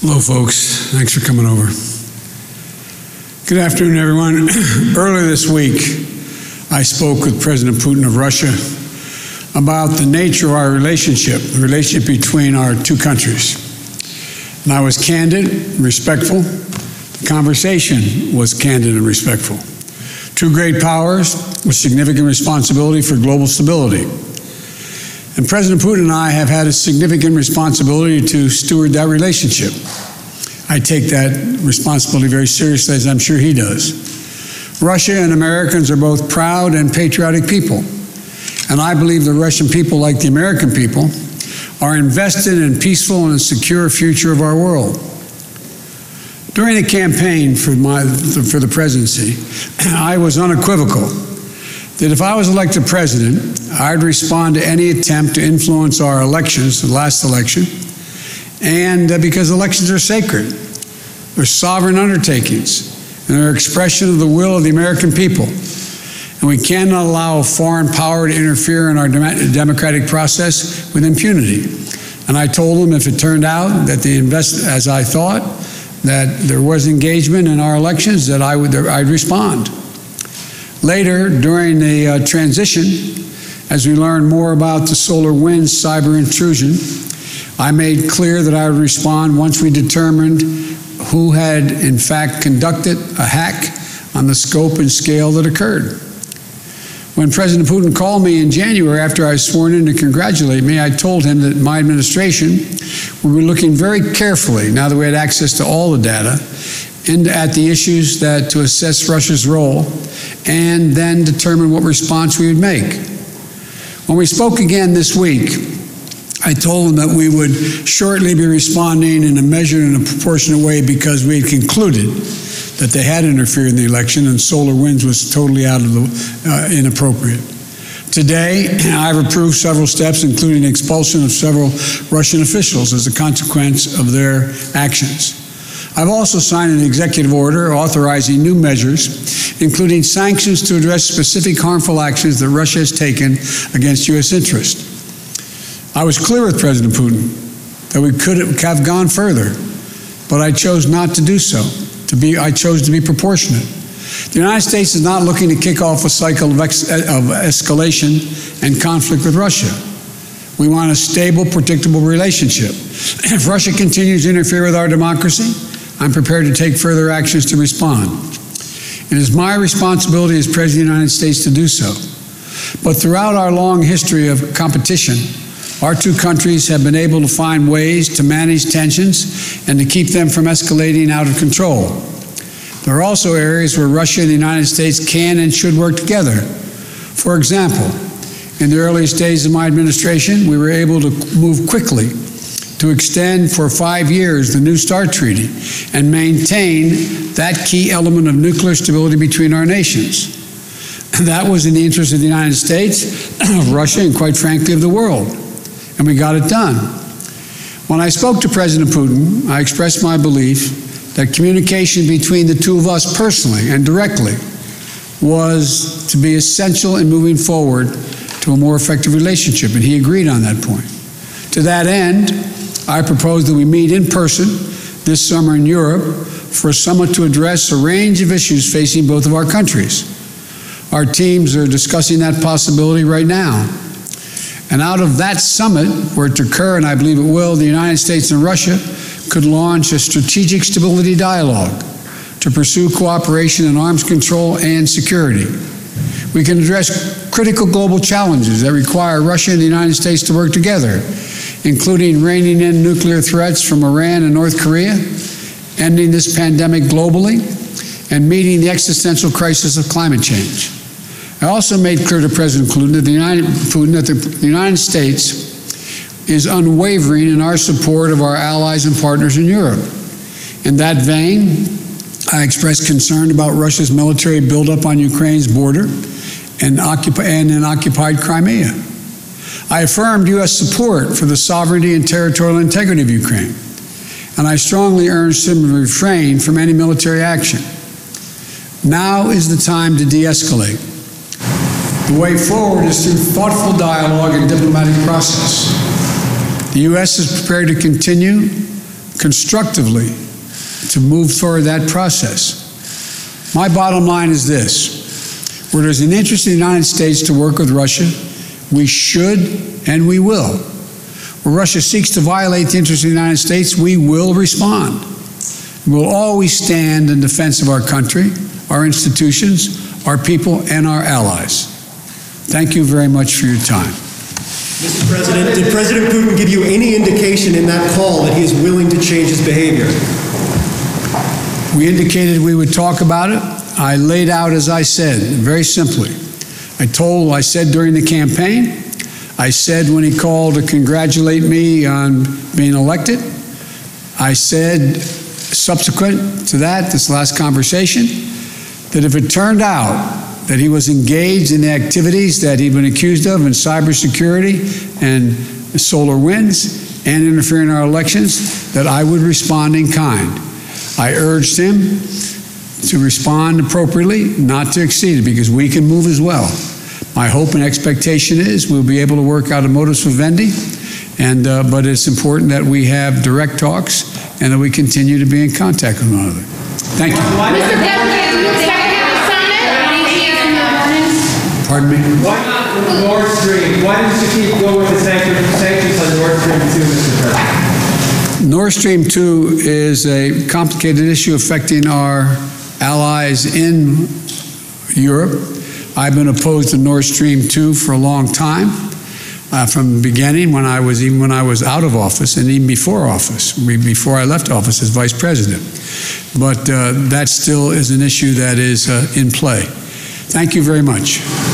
Hello, folks. Thanks for coming over. Good afternoon, everyone. Earlier this week, I spoke with President Putin of Russia about the nature of our relationship, the relationship between our two countries. And I was candid, respectful. The conversation was candid and respectful. Two great powers with significant responsibility for global stability. And President Putin and I have had a significant responsibility to steward that relationship. I take that responsibility very seriously, as I'm sure he does. Russia and Americans are both proud and patriotic people. And I believe the Russian people, like the American people, are invested in a peaceful and secure future of our world. During the campaign for the presidency, I was unequivocal that if I was elected president, I'd respond to any attempt to influence our elections, the last election, and because elections are sacred. They're sovereign undertakings, and they're an expression of the will of the American people. And we cannot allow a foreign power to interfere in our democratic process with impunity. And I told them if it turned out that as I thought, that there was engagement in our elections, that I'd respond. Later, during the transition, as we learned more about the SolarWinds cyber intrusion, I made clear that I would respond once we determined who had, in fact, conducted a hack on the scope and scale that occurred. When President Putin called me in January after I was sworn in to congratulate me, I told him that my administration would be looking very carefully, now that we had access to all the data, at the issues to assess Russia's role and then determine what response we would make. When we spoke again this week, I told him that we would shortly be responding in a measured and a proportionate way because we had concluded that they had interfered in the election and SolarWinds was totally out of the inappropriate. Today, I've approved several steps, including expulsion of several Russian officials as a consequence of their actions. I've also signed an executive order authorizing new measures, including sanctions to address specific harmful actions that Russia has taken against U.S. interests. I was clear with President Putin that we could have gone further, but I chose not to do so. I chose to be proportionate. The United States is not looking to kick off a cycle of escalation and conflict with Russia. We want a stable, predictable relationship. If Russia continues to interfere with our democracy, I'm prepared to take further actions to respond. It is my responsibility as President of the United States to do so. But throughout our long history of competition, our two countries have been able to find ways to manage tensions and to keep them from escalating out of control. There are also areas where Russia and the United States can and should work together. For example, in the earliest days of my administration, we were able to move quickly to extend for 5 years the New START Treaty and maintain that key element of nuclear stability between our nations. That was in the interest of the United States, of Russia, and quite frankly of the world. And we got it done. When I spoke to President Putin, I expressed my belief that communication between the two of us personally and directly was to be essential in moving forward to a more effective relationship, and he agreed on that point. To that end, I propose that we meet in person this summer in Europe for a summit to address a range of issues facing both of our countries. Our teams are discussing that possibility right now. And out of that summit, were it to occur, and I believe it will, the United States and Russia could launch a strategic stability dialogue to pursue cooperation in arms control and security. We can address critical global challenges that require Russia and the United States to work together, including reining in nuclear threats from Iran and North Korea, ending this pandemic globally, and meeting the existential crisis of climate change. I also made clear to President Putin that the United States is unwavering in our support of our allies and partners in Europe. In that vein, I expressed concern about Russia's military buildup on Ukraine's border and in occupied Crimea. I affirmed U.S. support for the sovereignty and territorial integrity of Ukraine, and I strongly urged him to refrain from any military action. Now is the time to de-escalate. The way forward is through thoughtful dialogue and diplomatic process. The U.S. is prepared to continue constructively to move toward that process. My bottom line is this: where there's an interest in the United States to work with Russia, we should and we will. Where Russia seeks to violate the interests of the United States, we will respond. We'll always stand in defense of our country, our institutions, our people, and our allies. Thank you very much for your time. Mr. President, did President Putin give you any indication in that call that he is willing to change his behavior? We indicated we would talk about it. I laid out, as I said, very simply. I said during the campaign, I said when he called to congratulate me on being elected, I said subsequent to that, this last conversation, that if it turned out that he was engaged in the activities that he'd been accused of in cybersecurity and solar winds and interfering in our elections, that I would respond in kind. I urged him to respond appropriately, not to exceed it, because we can move as well. My hope and expectation is we'll be able to work out a modus vivendi, but it's important that we have direct talks and that we continue to be in contact with one another. Thank you. Mr. President, Pardon me? Why not with Nord Stream? Why didn't you keep going with the sanctions on Nord Stream 2, Mr. President? Nord Stream 2 is a complicated issue affecting our allies in Europe. I've been opposed to Nord Stream 2 for a long time, from the beginning, when I was out of office and even before office, before I left office as vice president. But that still is an issue that is in play. Thank you very much.